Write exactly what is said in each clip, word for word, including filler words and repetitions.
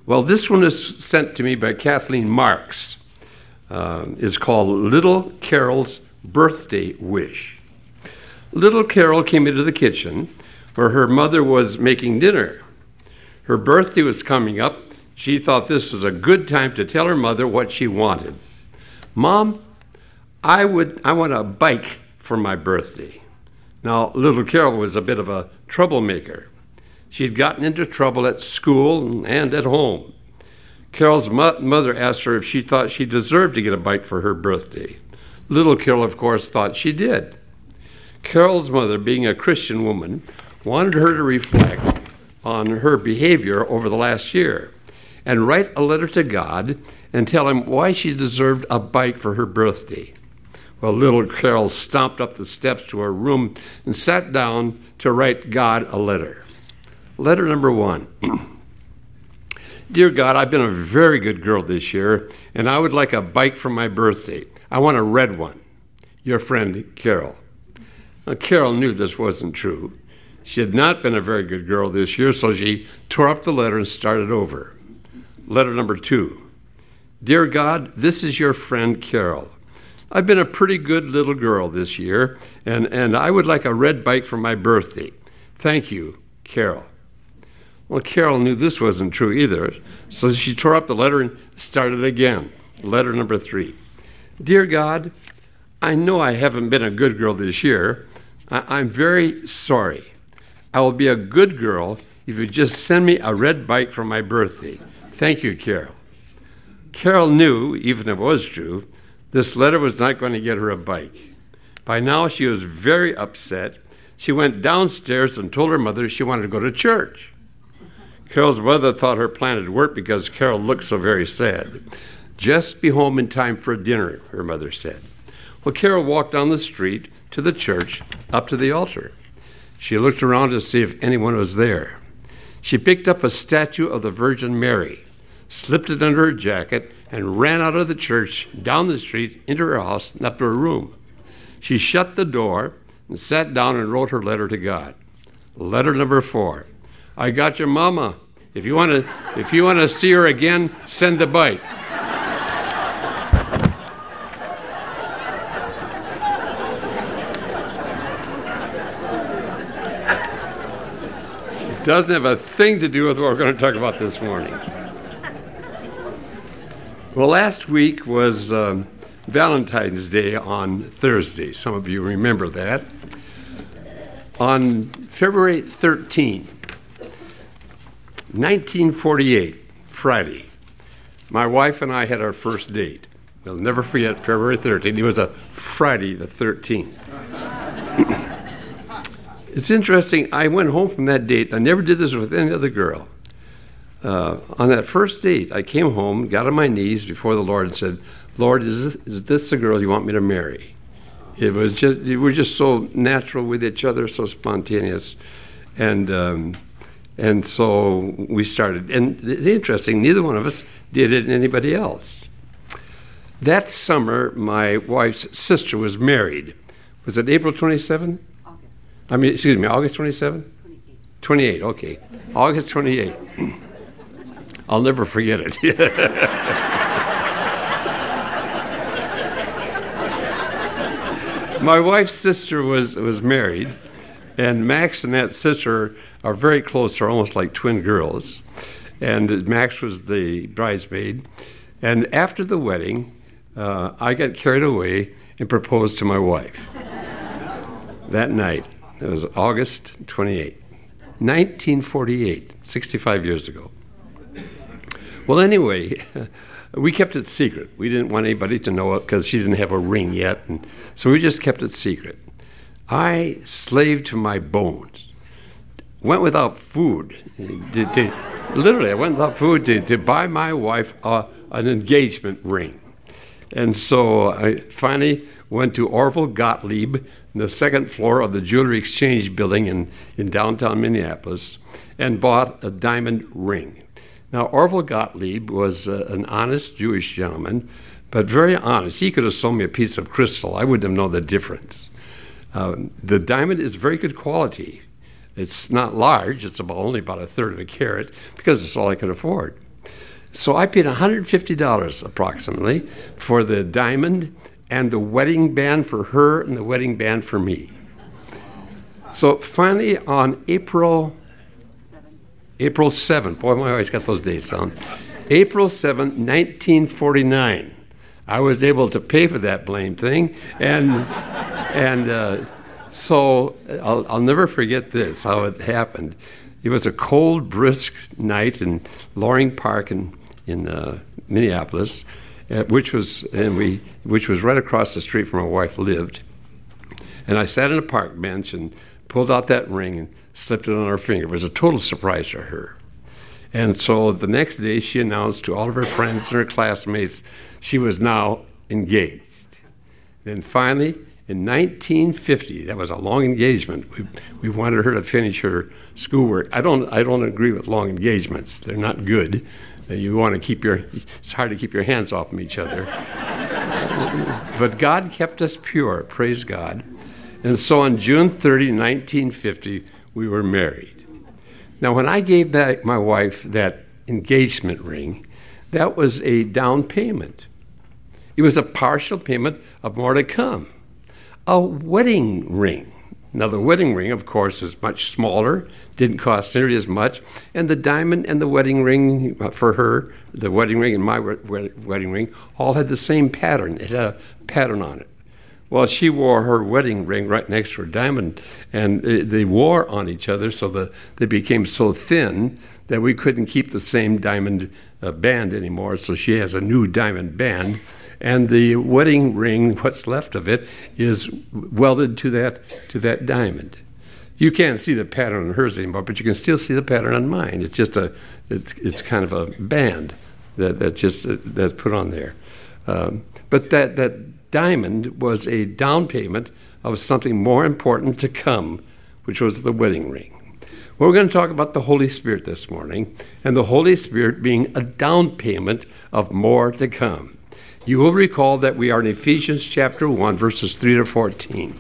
Well, this one is sent to me by Kathleen Marks. Uh, it's called Little Carol's Birthday Wish. Little Carol came into the kitchen where her mother was making dinner. Her birthday was coming up. She thought this was a good time to tell her mother what she wanted. Mom, I would I want a bike for my birthday. Now, little Carol was a bit of a troublemaker. She'd gotten into trouble at school and at home. Carol's mo- mother asked her if she thought she deserved to get a bike for her birthday. Little Carol, of course, thought she did. Carol's mother, being a Christian woman, wanted her to reflect on her behavior over the last year and write a letter to God and tell him why she deserved a bike for her birthday. Well, little Carol stomped up the steps to her room and sat down to write God a letter. Letter number one. Dear God, I've been a very good girl this year, and I would like a bike for my birthday. I want a red one. Your friend, Carol. Now, Carol knew this wasn't true. She had not been a very good girl this year, so she tore up the letter and started over. Letter number two. Dear God, this is your friend, Carol. I've been a pretty good little girl this year, and, and I would like a red bike for my birthday. Thank you, Carol. Well, Carol knew this wasn't true either, so she tore up the letter and started again. Letter number three. Dear God, I know I haven't been a good girl this year. I- I'm very sorry. I will be a good girl if you just send me a red bike for my birthday. Thank you, Carol. Carol knew, even if it was true, this letter was not going to get her a bike. By now, she was very upset. She went downstairs and told her mother she wanted to go to church. Carol's mother thought her plan had worked because Carol looked so very sad. Just be home in time for dinner, her mother said. Well, Carol walked down the street to the church, up to the altar. She looked around to see if anyone was there. She picked up a statue of the Virgin Mary, slipped it under her jacket, and ran out of the church, down the street, into her house, and up to her room. She shut the door and sat down and wrote her letter to God. Letter number four. I got your mama. If you want to, if you want to see her again, send the bike. It doesn't have a thing to do with what we're going to talk about this morning. Well, last week was um, Valentine's Day on Thursday. Some of you remember that. On February thirteenth, nineteen forty-eight, Friday, my wife and I had our first date. We'll never forget February thirteenth. It was a Friday the thirteenth. It's interesting, I went home from that date. I never did this with any other girl. Uh, on that first date, I came home, got on my knees before the Lord and said, Lord, is this, is this the girl you want me to marry? It was just, we were just so natural with each other, so spontaneous. And um, and so we started. And it's interesting, neither one of us did it in anybody else. That summer, my wife's sister was married. Was it April twenty-seventh? August. I mean, excuse me, August twenty-seventh? twenty-eight. twenty-eight, okay. August twenty-eighth. I'll never forget it. My wife's sister was, was married, and Max and that sister are very close. They're almost like twin girls. And Max was the bridesmaid. And after the wedding, uh, I got carried away and proposed to my wife that night. It was August twenty-eighth, nineteen forty-eight, sixty-five years ago. Well, anyway, we kept it secret. We didn't want anybody to know it because she didn't have a ring yet, and so we just kept it secret. I slaved to my bones. Went without food. To, to, literally, I went without food to, to buy my wife uh, an engagement ring. And so I finally went to Orville Gottlieb, in the second floor of the Jewelry Exchange building in, in downtown Minneapolis, and bought a diamond ring. Now, Orville Gottlieb was uh, an honest Jewish gentleman, but very honest. He could have sold me a piece of crystal. I wouldn't have known the difference. Uh, the diamond is very good quality. It's not large. It's about only about a third of a carat because it's all I could afford. So I paid one hundred fifty dollars approximately for the diamond and the wedding band for her and the wedding band for me. So finally on April April seventh, boy, I always got those dates down. April seventh, nineteen forty-nine, I was able to pay for that blame thing. And and uh, so I'll, I'll never forget this, how it happened. It was a cold, brisk night in Loring Park in, in uh, Minneapolis, uh, which was and we which was right across the street from where my wife lived. And I sat on a park bench and pulled out that ring and slipped it on her finger. It was a total surprise to her. And so the next day she announced to all of her friends and her classmates she was now engaged. Then finally, in nineteen fifty, that was a long engagement. We, we wanted her to finish her schoolwork. I don't I don't agree with long engagements. They're not good. Uh, you want to keep your, it's hard to keep your hands off from each other. But God kept us pure, praise God. And so on June thirtieth, nineteen fifty, we were married. Now, when I gave back my wife that engagement ring, that was a down payment. It was a partial payment of more to come. A wedding ring. Now, the wedding ring, of course, is much smaller, didn't cost nearly as much, and the diamond and the wedding ring for her, the wedding ring and my wedding ring, all had the same pattern. It had a pattern on it. Well, she wore her wedding ring right next to her diamond, and they wore on each other, so the, they became so thin that we couldn't keep the same diamond uh, band anymore, so she has a new diamond band, and the wedding ring, what's left of it, is welded to that to that diamond. You can't see the pattern on hers anymore, but you can still see the pattern on mine. It's just a, it's it's kind of a band that that just uh, that's put on there, um, but that that. diamond was a down payment of something more important to come, which was the wedding ring. Well, we're going to talk about the Holy Spirit this morning, and the Holy Spirit being a down payment of more to come. You will recall that we are in Ephesians chapter one, verses three to fourteen.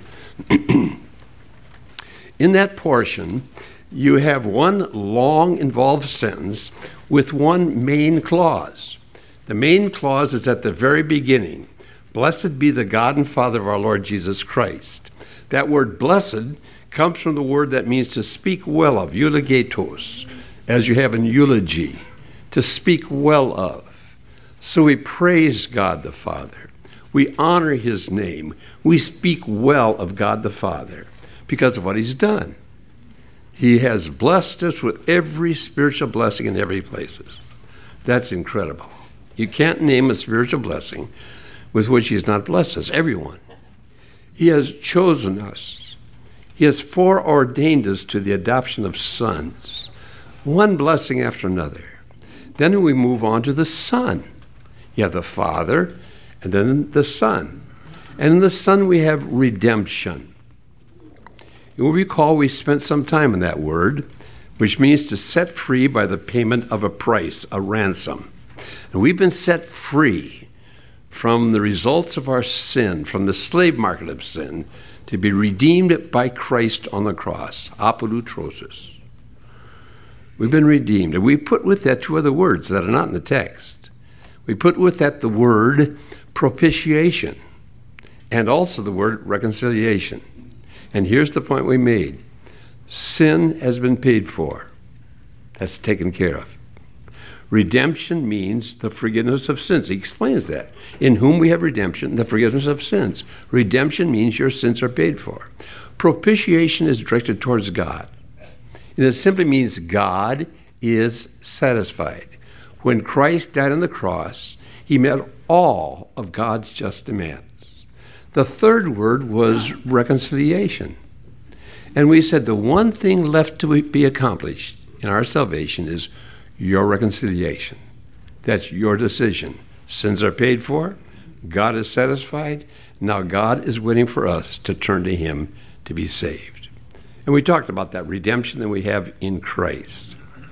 In that portion, you have one long, involved sentence with one main clause. The main clause is at the very beginning. Blessed be the God and Father of our Lord Jesus Christ. That word blessed comes from the word that means to speak well of, eulogetos, as you have in eulogy, to speak well of. So we praise God the Father. We honor his name. We speak well of God the Father because of what he's done. He has blessed us with every spiritual blessing in every places. That's incredible. You can't name a spiritual blessing with which he has not blessed us, everyone. He has chosen us. He has foreordained us to the adoption of sons, one blessing after another. Then we move on to the Son. You have the Father, and then the Son. And in the Son we have redemption. You will recall we spent some time on that word, which means to set free by the payment of a price, a ransom. And we've been set free from the results of our sin, from the slave market of sin, to be redeemed by Christ on the cross, apolutrosis. We've been redeemed. And we put with that two other words that are not in the text. We put with that the word propitiation and also the word reconciliation. And here's the point we made. Sin has been paid for. That's taken care of. Redemption means the forgiveness of sins. He explains that. In whom we have redemption, the forgiveness of sins. Redemption means your sins are paid for. Propitiation is directed towards God. And it simply means God is satisfied. When Christ died on the cross, he met all of God's just demands. The third word was reconciliation. And we said the one thing left to be accomplished in our salvation is your reconciliation. That's your decision. Sins are paid for. God is satisfied. Now God is waiting for us to turn to him to be saved. And we talked about that redemption that we have in Christ.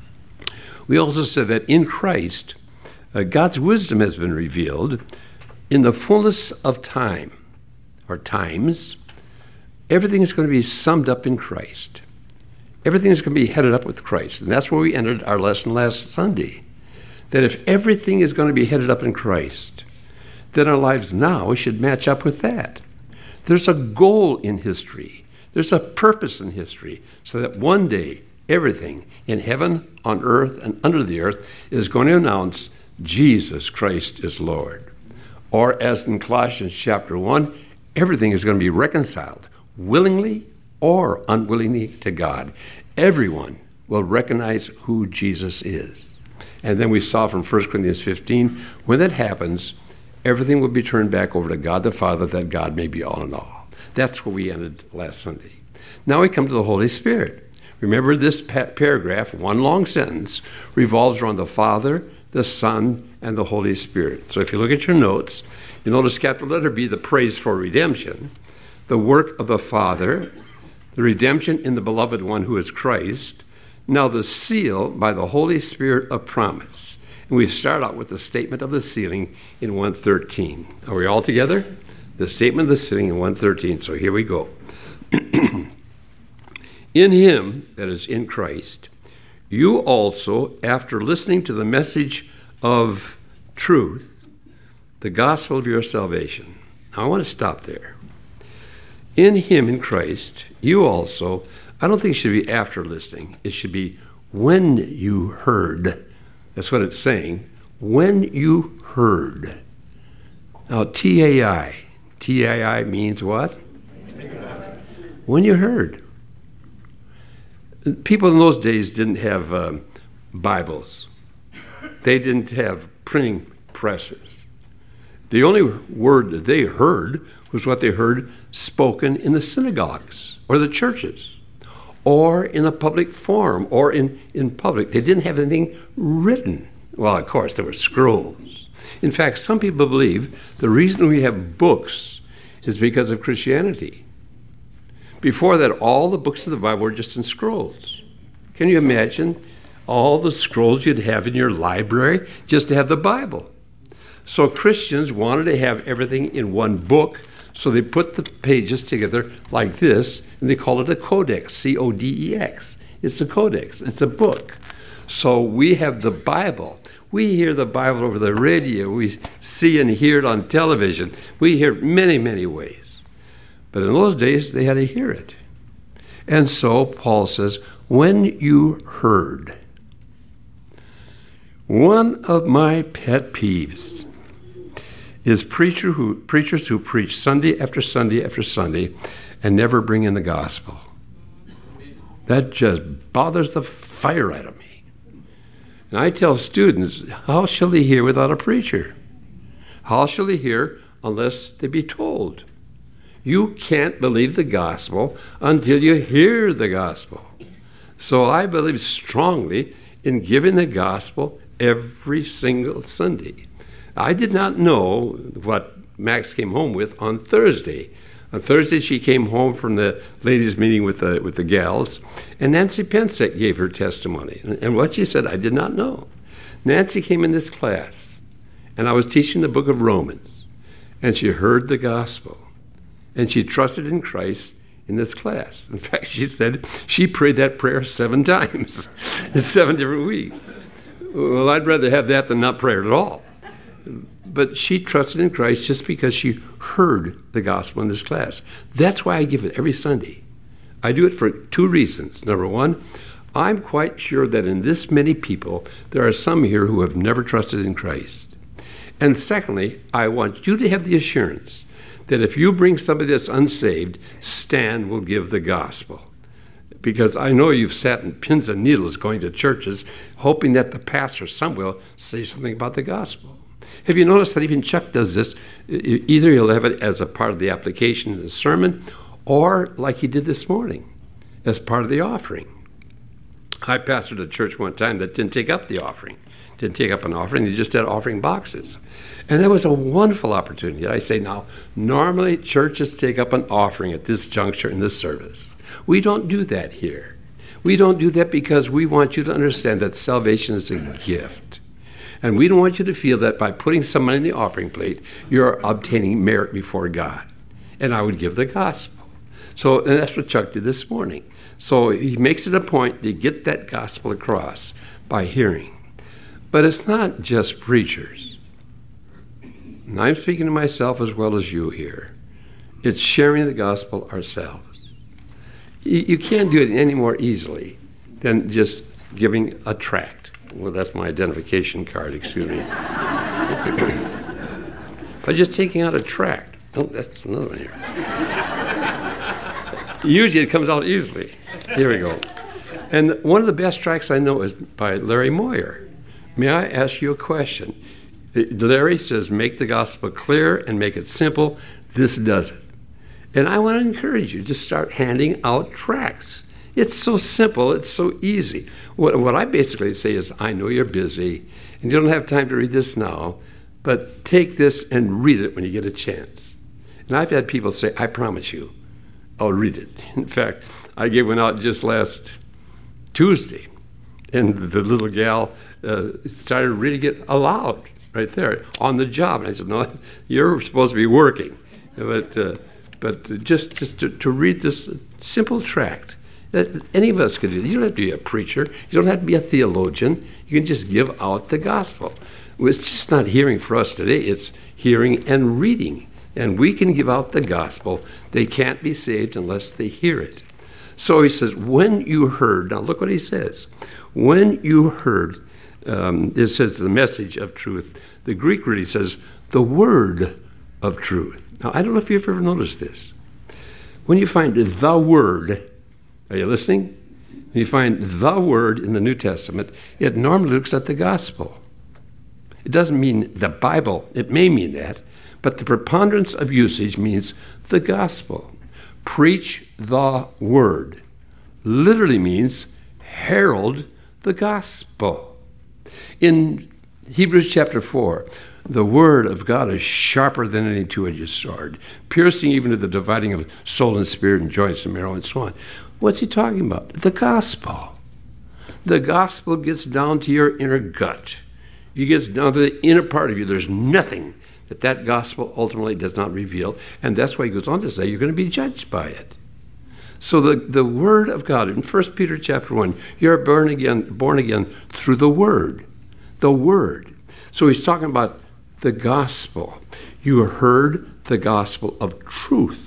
We also said that in Christ, uh, God's wisdom has been revealed in the fullness of time, or times. Everything is going to be summed up in Christ. Everything is going to be headed up with Christ. And that's where we ended our lesson last Sunday. that if everything is going to be headed up in Christ, then our lives now should match up with that. There's a goal in history. There's a purpose in history, so that one day everything in heaven, on earth, and under the earth is going to announce Jesus Christ is Lord. Or as in Colossians chapter one, everything is going to be reconciled willingly or unwillingly to God. Everyone will recognize who Jesus is. And then we saw from First Corinthians fifteen, when that happens, everything will be turned back over to God the Father, that God may be all in all. That's where we ended last Sunday. Now we come to the Holy Spirit. Remember, this pa- paragraph, one long sentence, revolves around the Father, the Son, and the Holy Spirit. So if you look at your notes, you notice capital letter B, the praise for redemption, the work of the Father, the redemption in the beloved one who is Christ, now the seal by the Holy Spirit of promise. And we start out with the statement of the sealing in one thirteen. Are we all together? The statement of the sealing in one thirteen. So here we go. In him, that is in Christ, you also, after listening to the message of truth, the gospel of your salvation. Now, I want to stop there. In him, in Christ, you also, I don't think it should be after listening. It should be when you heard. That's what it's saying. When you heard. Now, T A I. T A I means what? When you heard. People in those days didn't have um, Bibles. They didn't have printing presses. The only word that they heard was what they heard spoken in the synagogues or the churches or in a public forum or in, in public. They didn't have anything written. Well, of course, there were scrolls. In fact, some people believe the reason we have books is because of Christianity. Before that, all the books of the Bible were just in scrolls. Can you imagine all the scrolls you'd have in your library just to have the Bible? So Christians wanted to have everything in one book, so they put the pages together like this, and they call it a codex, C O D E X. It's a codex. It's a book. So we have the Bible. We hear the Bible over the radio. We see and hear it on television. We hear it many, many ways. But in those days, they had to hear it. And so Paul says, when you heard. One of my pet peeves is preacher who, preachers who preach Sunday after Sunday after Sunday and never bring in the gospel. That just bothers the fire out of me. And I tell students, how shall they hear without a preacher? How shall they hear unless they be told? You can't believe the gospel until you hear the gospel. So I believe strongly in giving the gospel every single Sunday. I did not know what Max came home with on Thursday. On Thursday, she came home from the ladies' meeting with the with the gals, and Nancy Pensek gave her testimony. And what she said, I did not know. Nancy came in this class, and I was teaching the book of Romans, and she heard the gospel. And she trusted in Christ in this class. In fact, she said she prayed that prayer seven times in seven different weeks. Well, I'd rather have that than not pray it at all. But she trusted in Christ just because she heard the gospel in this class. That's why I give it every Sunday. I do it for two reasons. Number one, I'm quite sure that in this many people, there are some here who have never trusted in Christ. And secondly, I want you to have the assurance that if you bring somebody that's unsaved, Stan will give the gospel. Because I know you've sat in pins and needles going to churches, hoping that the pastor somewhere will say something about the gospel. Have you noticed that even Chuck does this? Either he'll have it as a part of the application in the sermon, or like he did this morning, as part of the offering. I pastored a church one time that didn't take up the offering. Didn't take up an offering, they just had offering boxes. And that was a wonderful opportunity. I say now, normally churches take up an offering at this juncture in this service. We don't do that here. We don't do that because we want you to understand that salvation is a gift. And we don't want you to feel that by putting some money in the offering plate, you're obtaining merit before God. And I would give the gospel. So and that's what Chuck did this morning. So he makes it a point to get that gospel across by hearing. But it's not just preachers. And I'm speaking to myself as well as you here. It's sharing the gospel ourselves. You, you can't do it any more easily than just giving a tract. Well, that's my identification card, excuse me. By just taking out a tract. Oh, that's another one here. Usually it comes out easily. Here we go. And one of the best tracts I know is by Larry Moyer. May I ask you a question? Larry says, make the gospel clear and make it simple. This does it. And I want to encourage you to start handing out tracts. It's so simple. It's so easy. What, what I basically say is, I know you're busy and you don't have time to read this now, but take this and read it when you get a chance. And I've had people say, I promise you, I'll read it. In fact, I gave one out just last Tuesday, and the little gal uh, started reading it aloud right there on the job. And I said, no, you're supposed to be working. But uh, but just, just to, to read this simple tract, that any of us could do. You don't have to be a preacher. You don't have to be a theologian. You can just give out the gospel. It's just not hearing for us today. It's hearing and reading. And we can give out the gospel. They can't be saved unless they hear it. So he says, when you heard, now look what he says. When you heard, um, it says the message of truth. The Greek really says the word of truth. Now, I don't know if you've ever noticed this. When you find the word, are you listening? When you find the word in the New Testament, it normally looks at the gospel. It doesn't mean the Bible. It may mean that, but the preponderance of usage means the gospel. Preach the word literally means herald the gospel. In Hebrews chapter four, the word of God is sharper than any two-edged sword, piercing even to the dividing of soul and spirit and joints and marrow and so on. What's he talking about? The gospel. The gospel gets down to your inner gut. It gets down to the inner part of you. There's nothing that that gospel ultimately does not reveal. And that's why he goes on to say you're going to be judged by it. So the, the word of God, in First Peter chapter one, you're born again, born again through the word. The word. So he's talking about the gospel. You heard the gospel of truth.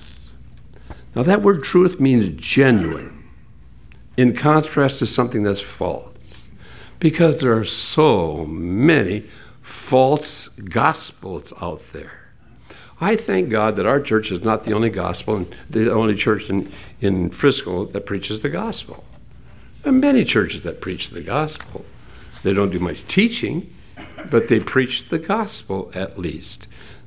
Now that word truth means genuine, in contrast to something that's false. Because there are so many false gospels out there. I thank God that our church is not the only gospel and the only church in, in Frisco that preaches the gospel. There are many churches that preach the gospel. They don't do much teaching, but they preach the gospel at least.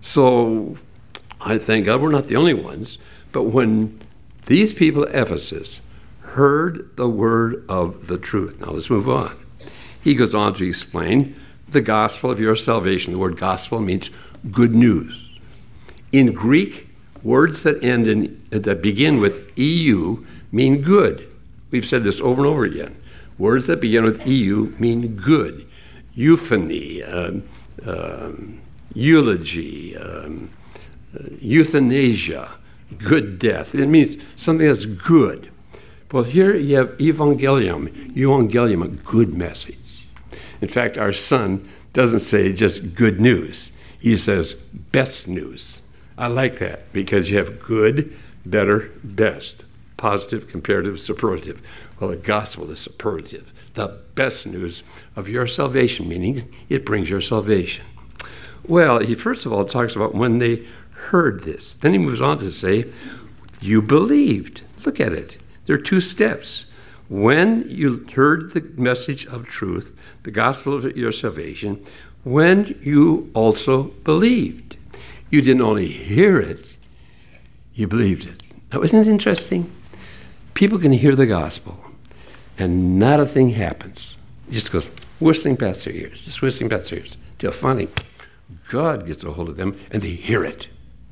So I thank God we're not the only ones, but when these people at Ephesus heard the word of the truth. Now let's move on. He goes on to explain the gospel of your salvation. The word gospel means good news. In Greek, words that end in that begin with E U mean good. We've said this over and over again. Words that begin with E U mean good. Euphony, um, um, eulogy, um, uh, euthanasia, good death. It means something that's good. Well, here you have evangelium, evangelium, a good message. In fact, our son doesn't say just good news. He says best news. I like that because you have good, better, best, positive, comparative, superlative. Well, the gospel is superlative. The best news of your salvation, meaning it brings your salvation. Well, he first of all talks about when they heard this. Then he moves on to say, you believed. Look at it. There are two steps. When you heard the message of truth, the gospel of your salvation, when you also believed. You didn't only hear it, you believed it. Now, isn't it interesting? People can hear the gospel, and not a thing happens. It just goes whistling past their ears, just whistling past their ears, till finally God gets a hold of them, and they hear it.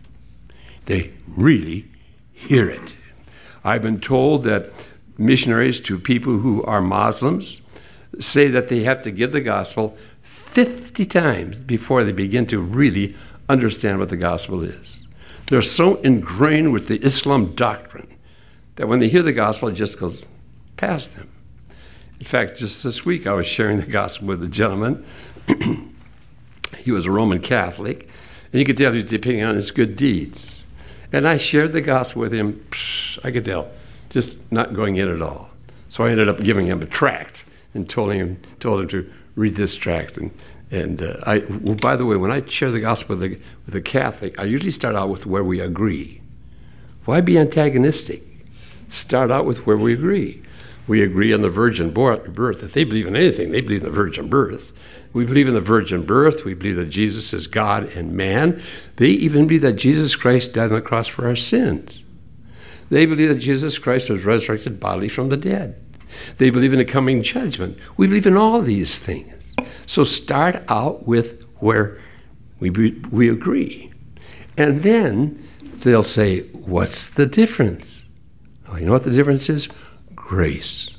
They really hear it. I've been told that missionaries to people who are Muslims say that they have to give the gospel fifty times before they begin to really understand what the gospel is. They're so ingrained with the Islam doctrine that when they hear the gospel, it just goes past them. In fact, just this week I was sharing the gospel with a gentleman, He was a Roman Catholic, and you could tell he was depending on his good deeds. And I shared the gospel with him, psh, I could tell, just not going in at all. So I ended up giving him a tract and told him told him to read this tract. And and uh, I, well, by the way, when I share the gospel with a, with a Catholic, I usually start out with where we agree. Why be antagonistic? Start out with where we agree. We agree on the virgin birth. If they believe in anything, they believe in the virgin birth. We believe in the virgin birth. We believe that Jesus is God and man. They even believe that Jesus Christ died on the cross for our sins. They believe that Jesus Christ was resurrected bodily from the dead. They believe in the coming judgment. We believe in all these things. So start out with where we we agree. And then they'll say, what's the difference? Oh, you know what the difference is? Grace.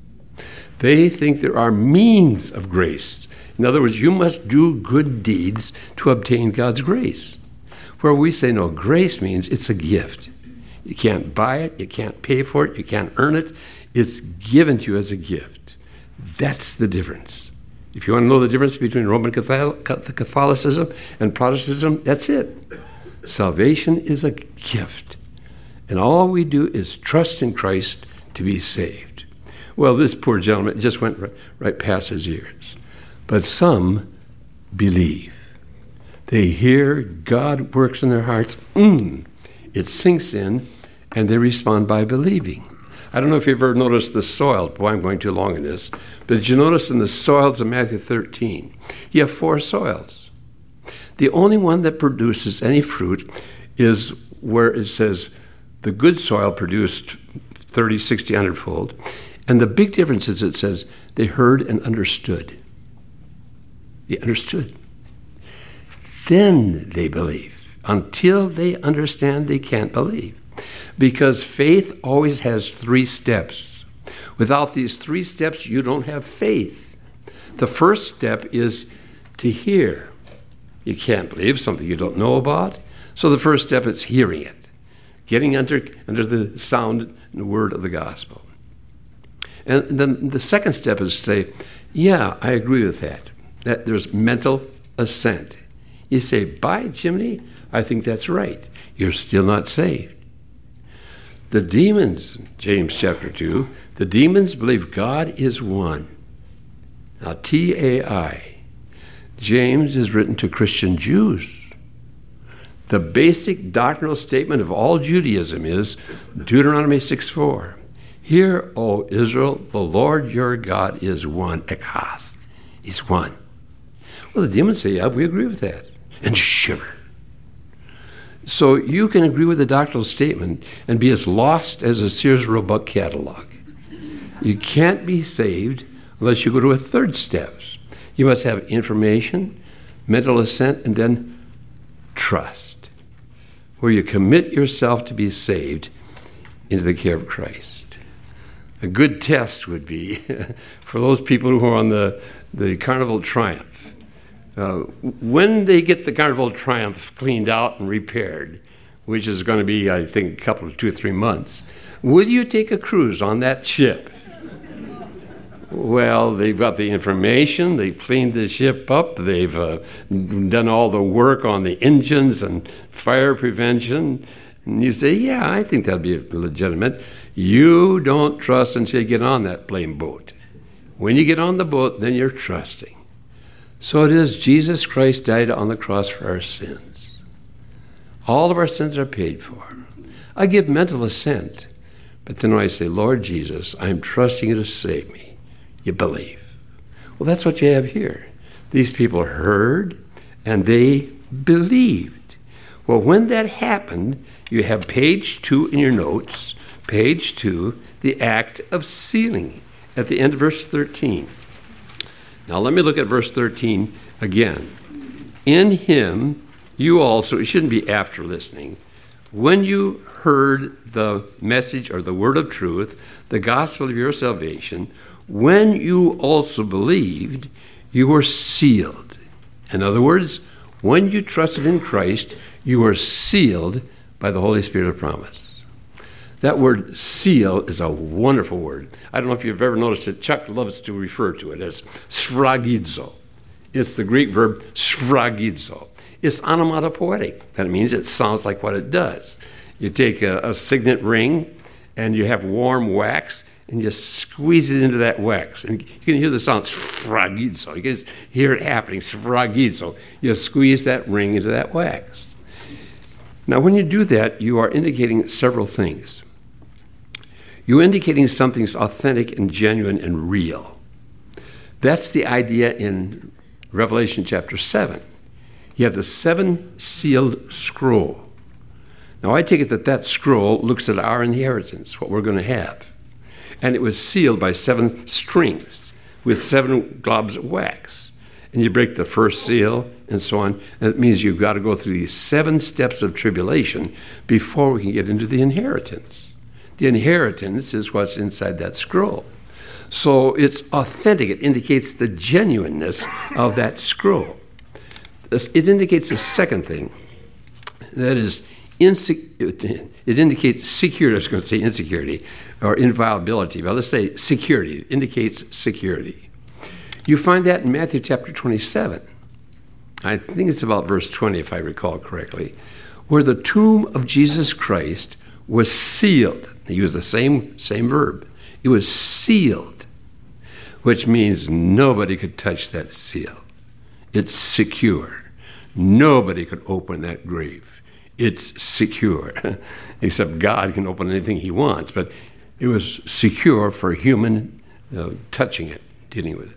They think there are means of grace. In other words, you must do good deeds to obtain God's grace. Where we say, no, grace means it's a gift. You can't buy it, you can't pay for it, you can't earn it. It's given to you as a gift. That's the difference. If you want to know the difference between Roman Catholicism and Protestantism, that's it. Salvation is a gift. And all we do is trust in Christ to be saved. Well, this poor gentleman just went right, right past his ears. But some believe. They hear God works in their hearts. Mm, it sinks in, and they respond by believing. I don't know if you've ever noticed the soil. Boy, I'm going too long in this. But did you notice in the soils of Matthew thirteen, you have four soils. The only one that produces any fruit is where it says the good soil produced thirty, sixty, one hundred fold. And the big difference is it says they heard and understood. They understood. Then they believe. Until they understand, they can't believe. Because faith always has three steps. Without these three steps, you don't have faith. The first step is to hear. You can't believe something you don't know about. So the first step is hearing it. Getting under, under the sound and the word of the gospel. And then the second step is to say, yeah, I agree with that. That there's mental assent. You say, by Jiminy, I think that's right. You're still not saved. The demons, James chapter two, the demons believe God is one. Now, T A I. James is written to Christian Jews. The basic doctrinal statement of all Judaism is Deuteronomy six four. Hear, O Israel, the Lord your God is one. Echad. He's one. Well, the demons say, yeah, we agree with that. And shiver. So you can agree with the doctrinal statement and be as lost as a Sears Roebuck catalog. You can't be saved unless you go to a third step. You must have information, mental assent, and then trust, where you commit yourself to be saved into the care of Christ. A good test would be for those people who are on the, the Carnival Triumph. Uh, when they get the Carnival Triumph cleaned out and repaired, which is going to be, I think, a couple of two or three months, will you take a cruise on that ship? Well, they've got the information, they've cleaned the ship up, they've uh, done all the work on the engines and fire prevention. And you say, yeah, I think that'd be legitimate. You don't trust until you get on that plain boat. When you get on the boat, then you're trusting. So it is, Jesus Christ died on the cross for our sins. All of our sins are paid for. I give mental assent, but then when I say, Lord Jesus, I'm trusting you to save me, you believe. Well, that's what you have here. These people heard and they believed. Well, when that happened, you have page two in your notes, page two, the act of sealing at the end of verse thirteen. Now let me look at verse thirteen again. In him, you also, it shouldn't be after listening, when you heard the message or the word of truth, the gospel of your salvation, when you also believed, you were sealed. In other words, when you trusted in Christ, you were sealed by the Holy Spirit of promise. That word seal is a wonderful word. I don't know if you've ever noticed it. Chuck loves to refer to it as sphragizo. It's the Greek verb sphragizo. It's onomatopoetic. That means it sounds like what it does. You take a, a signet ring and you have warm wax and just squeeze it into that wax. And you can hear the sound sphragizo. You can just hear it happening, sphragizo. You squeeze that ring into that wax. Now, when you do that, you are indicating several things. You're indicating something's authentic and genuine and real. That's the idea in Revelation chapter seven. You have the seven-sealed scroll. Now, I take it that that scroll looks at our inheritance, what we're going to have. And it was sealed by seven strings with seven globs of wax. And you break the first seal and so on. And it means you've got to go through these seven steps of tribulation before we can get into the inheritance. The inheritance is what's inside that scroll. So it's authentic. It indicates the genuineness of that scroll. It indicates a second thing. That is, inse- it indicates security. I was going to say insecurity or inviolability, but let's say security. It indicates security. You find that in Matthew chapter twenty-seven. I think it's about verse twenty, if I recall correctly, where the tomb of Jesus Christ was sealed. They use the same, same verb. It was sealed, which means nobody could touch that seal. It's secure. Nobody could open that grave. It's secure, except God can open anything he wants, but it was secure for human uh, touching it, dealing with it.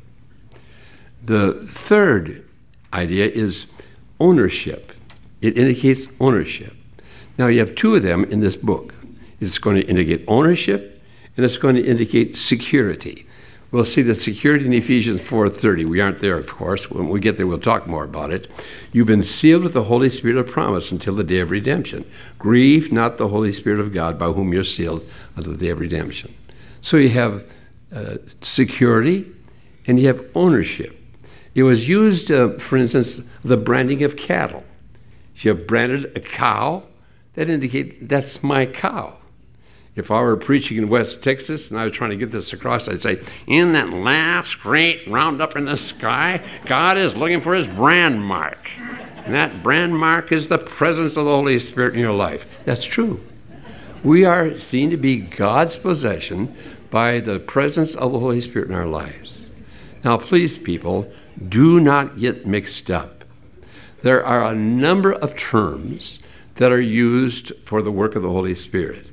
The third idea is ownership. It indicates ownership. Now, you have two of them in this book. It's going to indicate ownership, and it's going to indicate security. We'll see the security in Ephesians four thirty. We aren't there, of course. When we get there, we'll talk more about it. You've been sealed with the Holy Spirit of promise until the day of redemption. Grieve not the Holy Spirit of God, by whom you're sealed until the day of redemption. So you have uh, security, and you have ownership. It was used, uh, for instance, the branding of cattle. If you have branded a cow, that indicates that's my cow. If I were preaching in West Texas and I was trying to get this across, I'd say, in that last great roundup in the sky, God is looking for his brand mark. And that brand mark is the presence of the Holy Spirit in your life. That's true. We are seen to be God's possession by the presence of the Holy Spirit in our lives. Now, please, people, do not get mixed up. There are a number of terms that are used for the work of the Holy Spirit.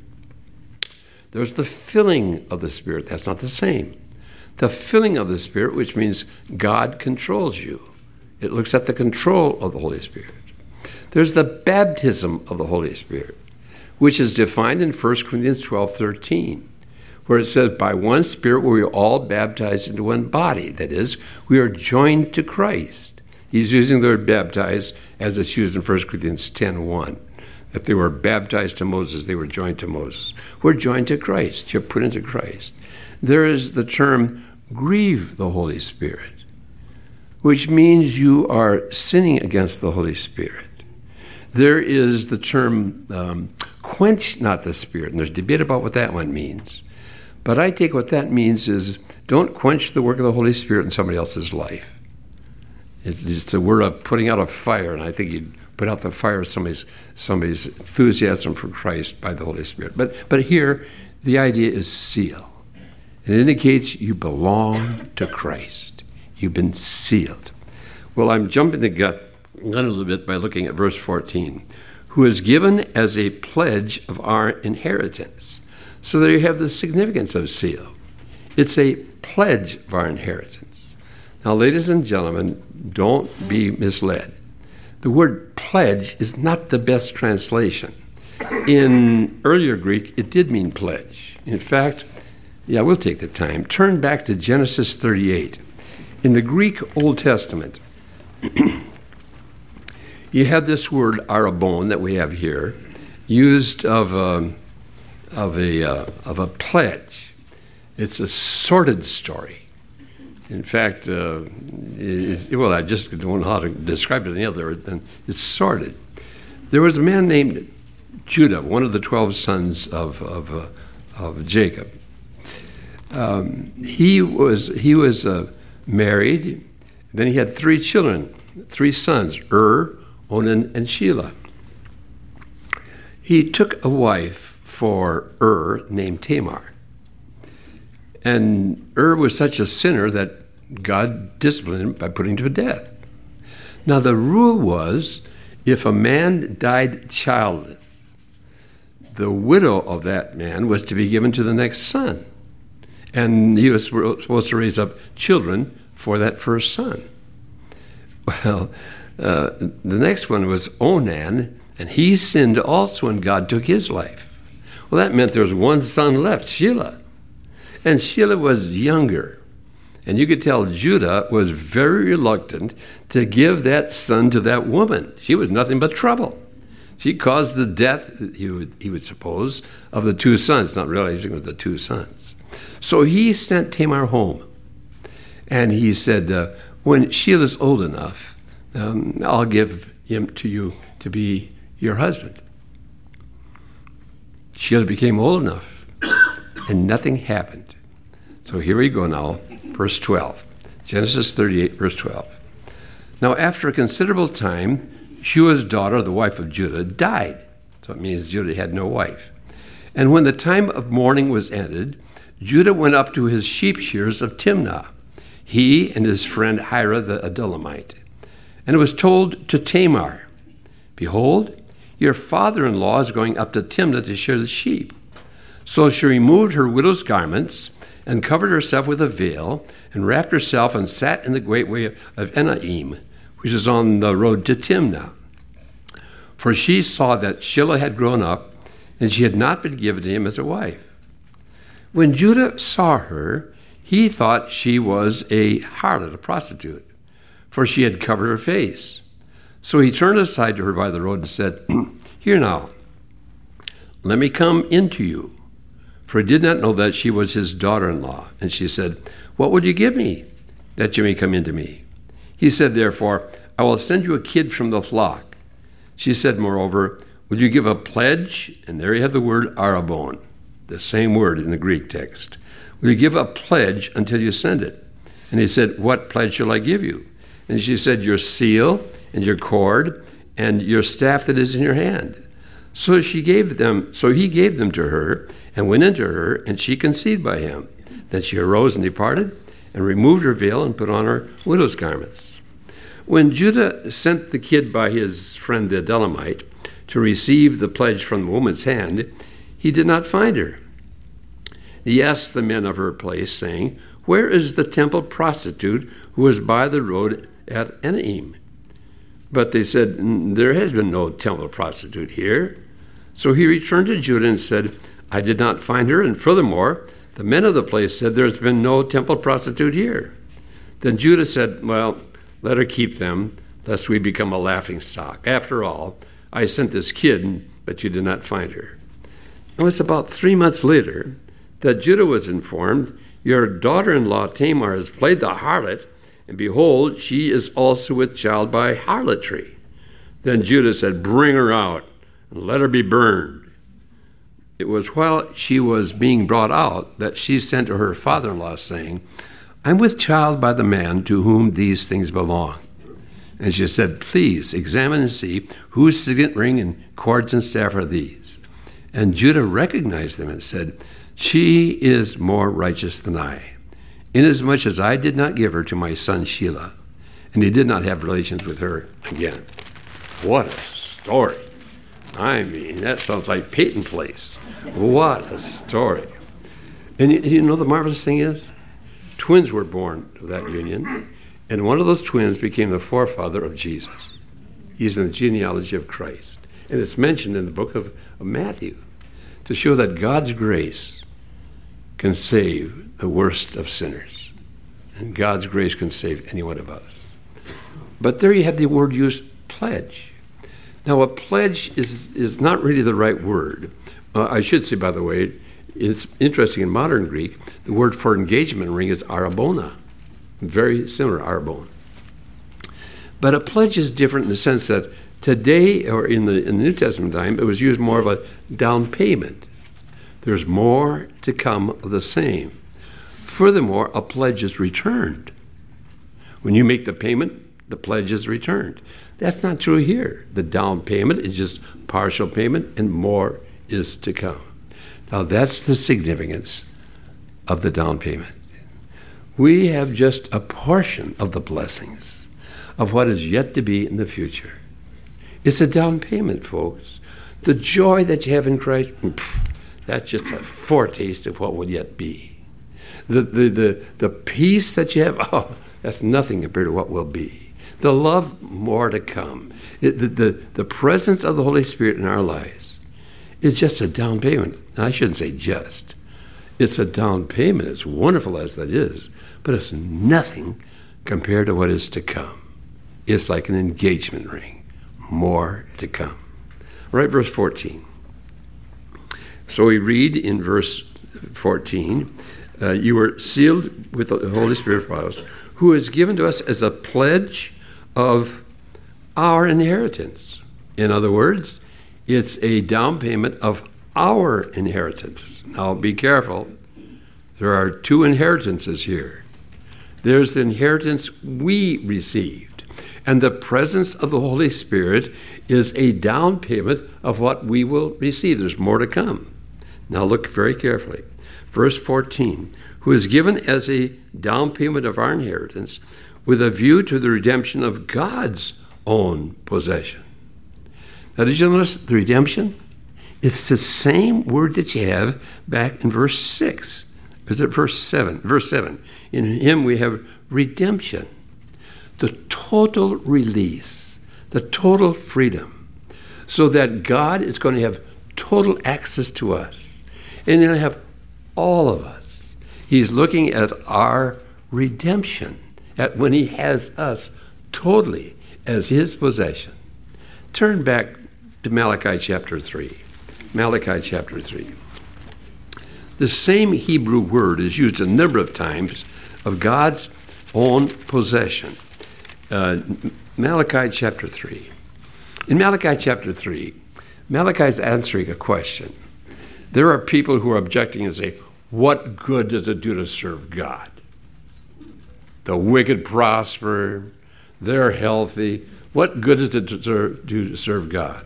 There's the filling of the Spirit. That's not the same. The filling of the Spirit, which means God controls you. It looks at the control of the Holy Spirit. There's the baptism of the Holy Spirit, which is defined in First Corinthians twelve thirteen, where it says, by one Spirit we are all baptized into one body. That is, we are joined to Christ. He's using the word baptized as it's used in First Corinthians ten one. If they were baptized to Moses, they were joined to Moses. We're joined to Christ. You're put into Christ. There is the term grieve the Holy Spirit, which means you are sinning against the Holy Spirit. There is the term um, quench not the Spirit, and there's debate about what that one means. But I take what that means is don't quench the work of the Holy Spirit in somebody else's life. It's a word of putting out a fire, and I think you'd put out the fire of somebody's, somebody's enthusiasm for Christ by the Holy Spirit. But, but here, the idea is seal. It indicates you belong to Christ. You've been sealed. Well, I'm jumping the gut, gun a little bit by looking at verse fourteen. Who is given as a pledge of our inheritance. So there you have the significance of seal. It's a pledge of our inheritance. Now, ladies and gentlemen, don't be misled. The word pledge is not the best translation. In earlier Greek, it did mean pledge. In fact, yeah, we'll take the time. Turn back to Genesis thirty-eight. In the Greek Old Testament, you have this word arabon that we have here, used of a, of a, uh, of a pledge. It's a sordid story. In fact, uh, it, well, I just don't know how to describe it any other than it's sordid. There was a man named Judah, one of the twelve sons of of, uh, of Jacob. Um, he was he was uh, married, Then he had three children, three sons, Ur, Onan, and Shelah. He took a wife for Ur named Tamar. And Ur was such a sinner that God disciplined him by putting him to death. Now the rule was, if a man died childless, the widow of that man was to be given to the next son. And he was supposed to raise up children for that first son. Well, uh, the next one was Onan, and he sinned also, and God took his life. Well, that meant there was one son left, Shelah. And Shelah was younger. And you could tell Judah was very reluctant to give that son to that woman. She was nothing but trouble. She caused the death, he would, he would suppose, of the two sons, not realizing it was the two sons. So he sent Tamar home. And he said, uh, when Shelah's old enough, um, I'll give him to you to be your husband. Shelah became old enough, and nothing happened. So here we go now, verse twelve. Genesis thirty-eight, verse twelve. Now after a considerable time, Shua's daughter, the wife of Judah, died. So it means Judah had no wife. And when the time of mourning was ended, Judah went up to his sheep shears of Timnah, he and his friend Hira the Adullamite. And it was told to Tamar, behold, your father-in-law is going up to Timnah to shear the sheep. So she removed her widow's garments and covered herself with a veil and wrapped herself and sat in the gateway of Enaim, which is on the road to Timnah. For she saw that Shelah had grown up, and she had not been given to him as a wife. When Judah saw her, he thought she was a harlot, a prostitute, for she had covered her face. So he turned aside to her by the road and said, Here now, let me come into you. For he did not know that she was his daughter-in-law. And she said, What would you give me, that you may come into me? He said, Therefore, I will send you a kid from the flock. She said, Moreover, will you give a pledge? And there you have the word arabon, the same word in the Greek text. Will you give a pledge until you send it? And he said, What pledge shall I give you? And she said, Your seal and your cord and your staff that is in your hand. So she gave them. So he gave them to her and went into her, and she conceived by him. Then she arose and departed and removed her veil and put on her widow's garments. When Judah sent the kid by his friend the Adullamite to receive the pledge from the woman's hand, he did not find her. He asked the men of her place, saying, Where is the temple prostitute who was by the road at Enaim? But they said, There has been no temple prostitute here. So he returned to Judah and said, I did not find her, and furthermore, the men of the place said, There's been no temple prostitute here. Then Judah said, Well, let her keep them, lest we become a laughingstock. After all, I sent this kid, but you did not find her. It was about three months later that Judah was informed, Your daughter-in-law Tamar has played the harlot, and behold, she is also with child by harlotry. Then Judah said, Bring her out, and let her be burned. It was while she was being brought out that she sent to her father-in-law, saying, I'm with child by the man to whom these things belong. And she said, Please examine and see whose signet ring and cords and staff are these. And Judah recognized them and said, She is more righteous than I, inasmuch as I did not give her to my son Shelah, and he did not have relations with her again. What a story. I mean, that sounds like Peyton Place. What a story. And you, you know the marvelous thing is? Twins were born of that union, and one of those twins became the forefather of Jesus. He's in the genealogy of Christ. And it's mentioned in the book of, of Matthew to show that God's grace can save the worst of sinners. And God's grace can save any one of us. But there you have the word used, pledge. Now, a pledge is, is not really the right word. Uh, I should say, by the way, it's interesting in modern Greek, the word for engagement ring is arabona. Very similar, arabon. But a pledge is different in the sense that today, or in the, in the New Testament time, it was used more of a down payment. There's more to come of the same. Furthermore, a pledge is returned. When you make the payment, the pledge is returned. That's not true here. The down payment is just partial payment, and more is to come. Now, that's the significance of the down payment. We have just a portion of the blessings of what is yet to be in the future. It's a down payment, folks. The joy that you have in Christ, that's just a foretaste of what will yet be. The, the, the, the peace that you have, oh, that's nothing compared to what will be. The love, more to come. It, the, the, the presence of the Holy Spirit in our lives is just a down payment. And I shouldn't say just. It's a down payment, as wonderful as that is, but it's nothing compared to what is to come. It's like an engagement ring. More to come. Right, verse fourteen. So we read in verse fourteen, uh, you were sealed with the Holy Spirit of us, who is given to us as a pledge of our inheritance. In other words, it's a down payment of our inheritance. Now, be careful. There are two inheritances here. There's the inheritance we received, and the presence of the Holy Spirit is a down payment of what we will receive. There's more to come. Now, look very carefully. Verse fourteen, who is given as a down payment of our inheritance with a view to the redemption of God's own possession. Now, did you notice the redemption? It's the same word that you have back in verse six. Is it verse seven? Verse seven. In him we have redemption. The total release, the total freedom, so that God is going to have total access to us. And he'll have all of us. He's looking at our redemption, at when he has us totally as his possession. Turn back to Malachi chapter three. Malachi chapter three. The same Hebrew word is used a number of times of God's own possession. Uh, Malachi chapter three. In Malachi chapter three, Malachi is answering a question. There are people who are objecting and say, what good does it do to serve God? The wicked prosper, they're healthy. What good does it do to serve God?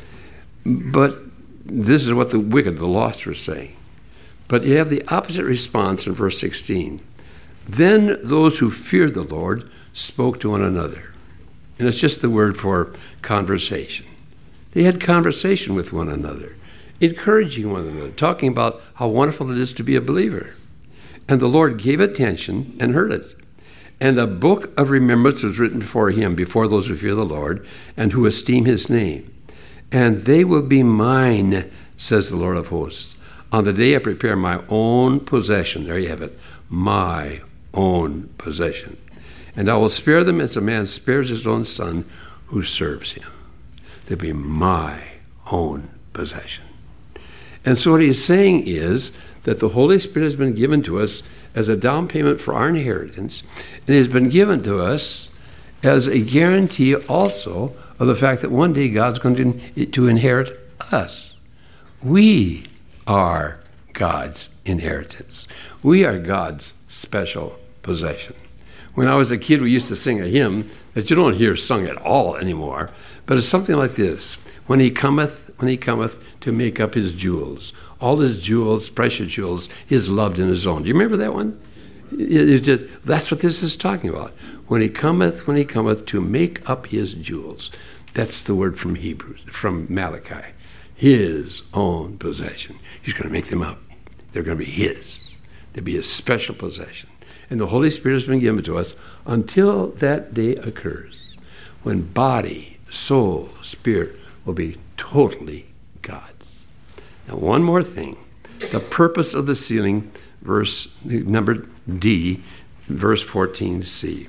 But this is what the wicked, the lost, are saying. But you have the opposite response in verse sixteen. Then those who feared the Lord spoke to one another. And it's just the word for conversation. They had conversation with one another, encouraging one another, talking about how wonderful it is to be a believer. And the Lord gave attention and heard it. And a book of remembrance was written before him, before those who fear the Lord and who esteem his name. And they will be mine, says the Lord of hosts, on the day I prepare my own possession. There you have it, my own possession. And I will spare them as a man spares his own son who serves him. They'll be my own possession. And so what he's saying is that the Holy Spirit has been given to us as a down payment for our inheritance, and it has been given to us as a guarantee also of the fact that one day God's going to, to inherit us. We are God's inheritance. We are God's special possession. When I was a kid, we used to sing a hymn that you don't hear sung at all anymore, but it's something like this. When he cometh, when he cometh to make up his jewels, all his jewels, precious jewels, his loved and his own. Do you remember that one? It, it just, that's what this is talking about. When he cometh, when he cometh to make up his jewels. That's the word from Hebrews, from Malachi. His own possession. He's going to make them up. They're going to be his. They'll be his special possession. And the Holy Spirit has been given to us until that day occurs, when body, soul, spirit will be totally God's. Now, one more thing. The purpose of the sealing, verse number D, verse fourteen c.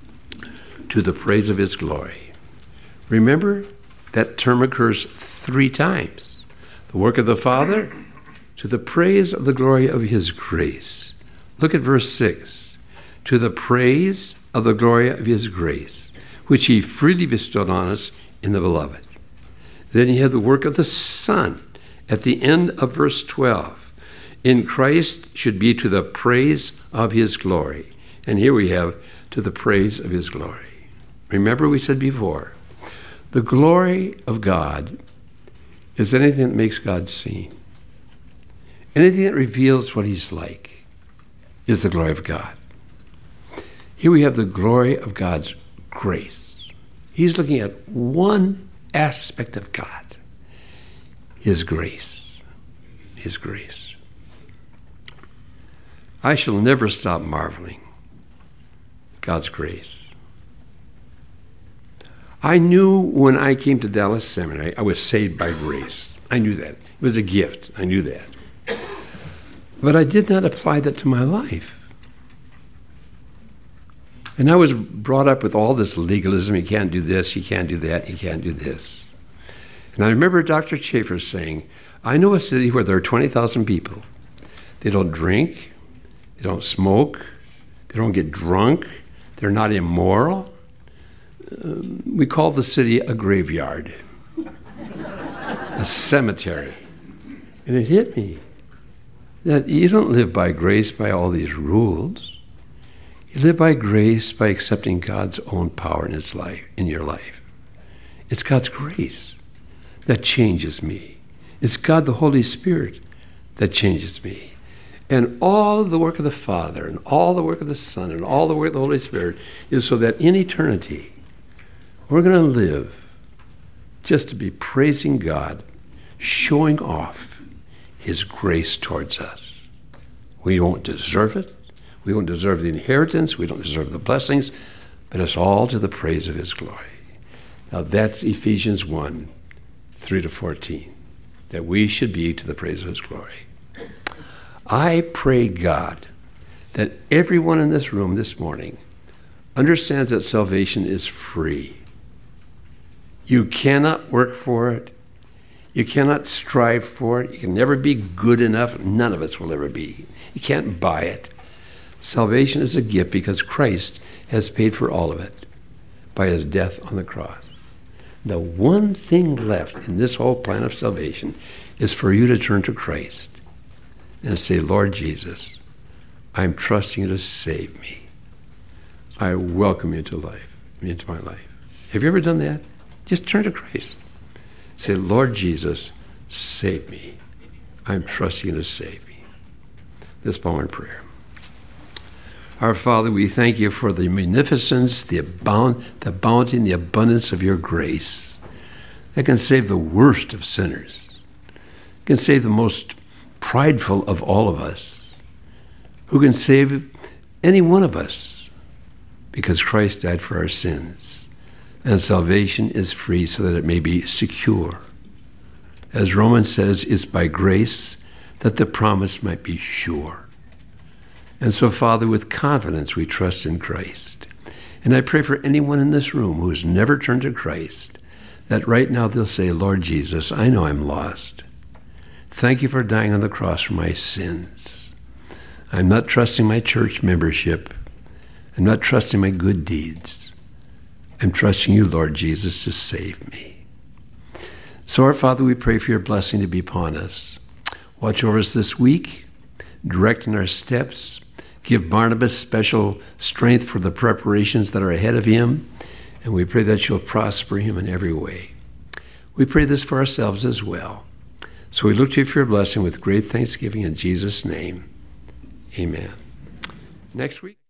To the praise of his glory. Remember, that term occurs three times. The work of the Father, to the praise of the glory of his grace. Look at verse six. To the praise of the glory of his grace, which he freely bestowed on us in the beloved. Then you have the work of the Son at the end of verse twelve. In Christ should be to the praise of his glory. And here we have, to the praise of his glory. Remember we said before, the glory of God is anything that makes God seen. Anything that reveals what he's like is the glory of God. Here we have the glory of God's grace. He's looking at one aspect of God, his grace, his grace. I shall never stop marveling God's grace. I knew when I came to Dallas Seminary, I was saved by grace. I knew that. It was a gift. I knew that. But I did not apply that to my life. And I was brought up with all this legalism. You can't do this, you can't do that, you can't do this. And I remember Doctor Schaefer saying, I know a city where there are twenty thousand people. They don't drink, they don't smoke, they don't get drunk, they're not immoral. Um, we call the city a graveyard, a cemetery. And it hit me that you don't live by grace by all these rules. You live by grace by accepting God's own power in his life, in your life. It's God's grace that changes me. It's God the Holy Spirit that changes me. And all of the work of the Father and all the work of the Son and all the work of the Holy Spirit is so that in eternity we're going to live just to be praising God, showing off his grace towards us. We won't deserve it. We won't deserve the inheritance. We don't deserve the blessings. But it's all to the praise of his glory. Now that's Ephesians one, three to fourteen, that we should be to the praise of his glory. I pray, God, that everyone in this room this morning understands that salvation is free. You cannot work for it. You cannot strive for it. You can never be good enough. None of us will ever be. You can't buy it. Salvation is a gift because Christ has paid for all of it by his death on the cross. The one thing left in this whole plan of salvation is for you to turn to Christ and say, Lord Jesus, I'm trusting you to save me. I welcome you into life, into my life. Have you ever done that? Just turn to Christ. Say, Lord Jesus, save me. I'm trusting you to save me. Let's bow in prayer. Our Father, we thank you for the munificence, the, abound, the bounty, and the abundance of your grace that can save the worst of sinners, can save the most prideful of all of us, who can save any one of us because Christ died for our sins. And salvation is free so that it may be secure. As Romans says, it's by grace that the promise might be sure. And so, Father, with confidence we trust in Christ. And I pray for anyone in this room who has never turned to Christ, that right now they'll say, Lord Jesus, I know I'm lost. Thank you for dying on the cross for my sins. I'm not trusting my church membership. I'm not trusting my good deeds. I'm trusting you, Lord Jesus, to save me. So, our Father, we pray for your blessing to be upon us. Watch over us this week, directing our steps. Give Barnabas special strength for the preparations that are ahead of him, and we pray that you'll prosper him in every way. We pray this for ourselves as well. So we look to you for your blessing with great thanksgiving in Jesus' name. Amen. Next week.